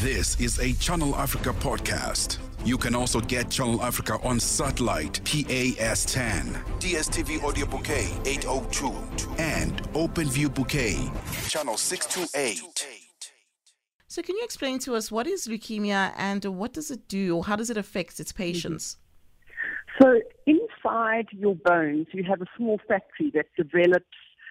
This is a Channel Africa podcast. You can also get Channel Africa on satellite, PAS10, DSTV Audio Bouquet 802, and OpenView Bouquet, Channel 628. So can you explain to us what is leukemia and what does it do, or how does it affect its patients? So inside your bones, you have a small factory that develops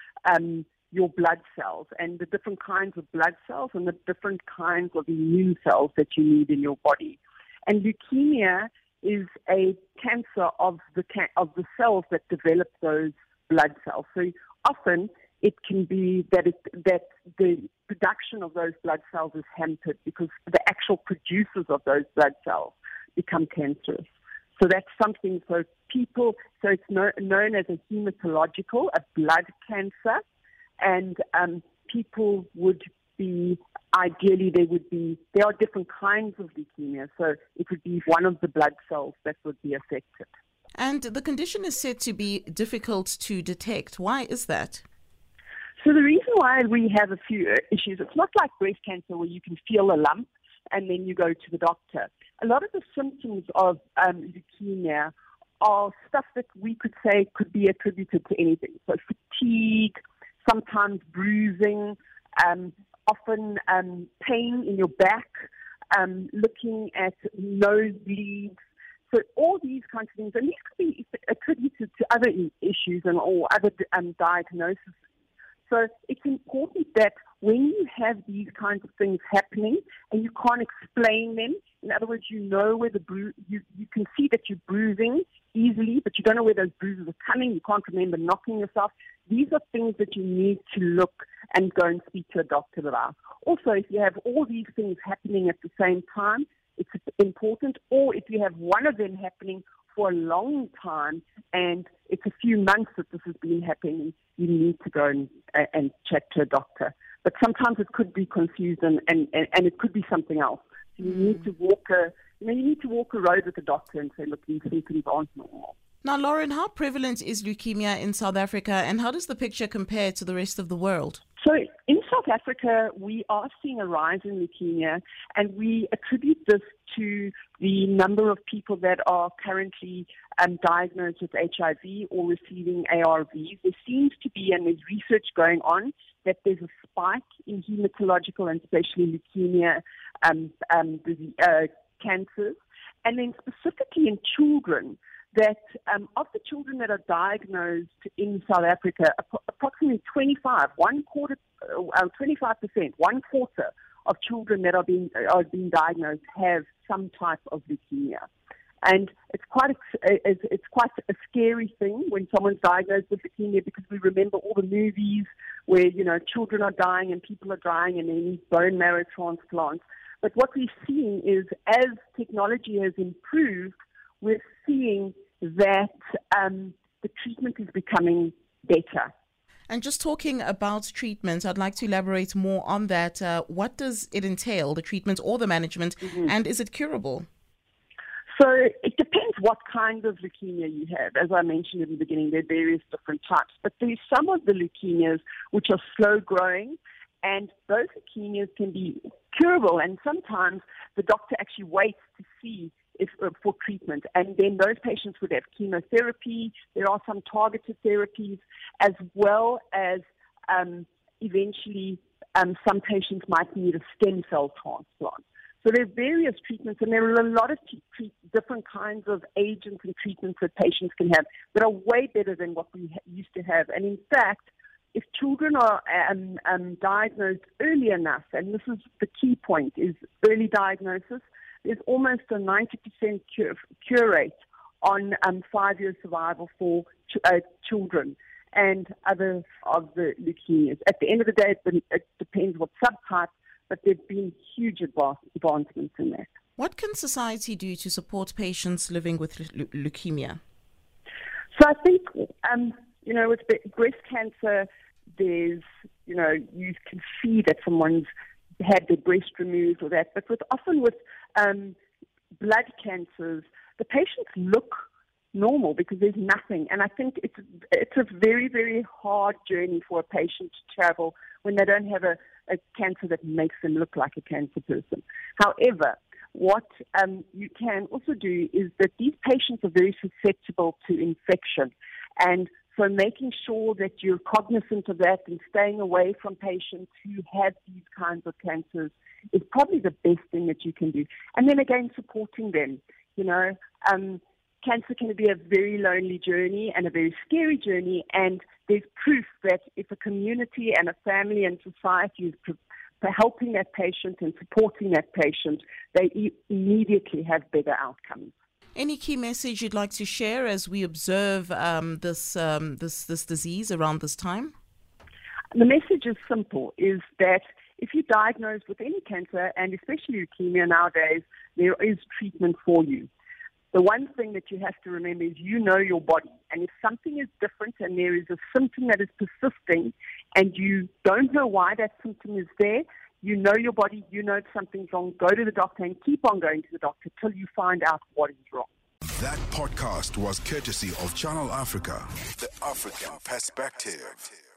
your blood cells and the different kinds of blood cells and the different kinds of immune cells that you need in your body. And leukemia is a cancer of the cells that develop those blood cells. So often it can be that the production of those blood cells is hampered because the actual producers of those blood cells become cancerous. So that's something so it's known as a hematological, a blood cancer, and people would be, ideally there are different kinds of leukemia, so it would be one of the blood cells that would be affected. And the condition is said to be difficult to detect. Why is that? So the reason why we have a few issues, it's not like breast cancer where you can feel a lump and then you go to the doctor. A lot of the symptoms of leukemia are stuff that we could say could be attributed to anything. So fatigue, sometimes bruising, often pain in your back, looking at nosebleeds. So all these kinds of things, and these could be attributed to other issues or other diagnoses. So it's important that when you have these kinds of things happening and you can't explain them, in other words, you know where you can see that you're bruising easily, but you don't know where those bruises are coming, you can't remember knocking yourself. These are things that you need to look and go and speak to a doctor about. Also, if you have all these things happening at the same time, it's important, or if you have one of them happening for a long time and it's a few months that this has been happening, you need to go and chat to a doctor. But sometimes it could be confused and it could be something else. So you need to walk a road with the doctor and say, look, these symptoms aren't normal. Now, Lauren, how prevalent is leukemia in South Africa, and how does the picture compare to the rest of the world? So in South Africa, we are seeing a rise in leukemia, and we attribute this to the number of people that are currently diagnosed with HIV or receiving ARVs. There seems to be, and there's research going on, that there's a spike in hematological and especially leukemia cancers. And then specifically in children, that of the children that are diagnosed in South Africa, approximately 25% of children that are being diagnosed have some type of leukemia. And it's quite a scary thing when someone's diagnosed with leukemia, because we remember all the movies where, children are dying and people are dying and they need bone marrow transplants. But what we're seeing is, as technology has improved, we're seeing that the treatment is becoming better. And just talking about treatment, I'd like to elaborate more on that. What does it entail, the treatment or the management, and is it curable? So it depends what kind of leukemia you have. As I mentioned in the beginning, there are various different types. But there's some of the leukemias which are slow-growing, and those leukemias can be curable. And sometimes the doctor actually waits to see for treatment. And then those patients would have chemotherapy. There are some targeted therapies, as well as eventually some patients might need a stem cell transplant. So there are various treatments, and there are a lot of different kinds of agents and treatments that patients can have that are way better than what we used to have. And in fact, if children are diagnosed early enough, and this is the key point, is early diagnosis, there's almost a 90% cure rate on 5-year survival for children and other of the leukemias. At the end of the day, it depends what subtype, but there have been huge advancements in that. What can society do to support patients living with leukemia? So I think, with breast cancer, there's, you can see that someone's had their breast removed or that, but often with blood cancers, the patients look normal because there's nothing. And I think it's a very, very hard journey for a patient to travel when they don't have a a cancer that makes them look like a cancer person. However, what you can also do is that these patients are very susceptible to infection. And so making sure that you're cognizant of that and staying away from patients who have these kinds of cancers is probably the best thing that you can do. And then again, supporting them. Cancer can be a very lonely journey and a very scary journey, and there's proof that if a community and a family and society is helping that patient and supporting that patient, they immediately have better outcomes. Any key message you'd like to share as we observe this disease around this time? The message is simple, is that if you're diagnosed with any cancer, and especially leukemia nowadays, there is treatment for you. The one thing that you have to remember is you know your body. And if something is different and there is a symptom that is persisting and you don't know why that symptom is there, you know your body, you know something's wrong, go to the doctor and keep on going to the doctor till you find out what is wrong. That podcast was courtesy of Channel Africa, the African Perspective.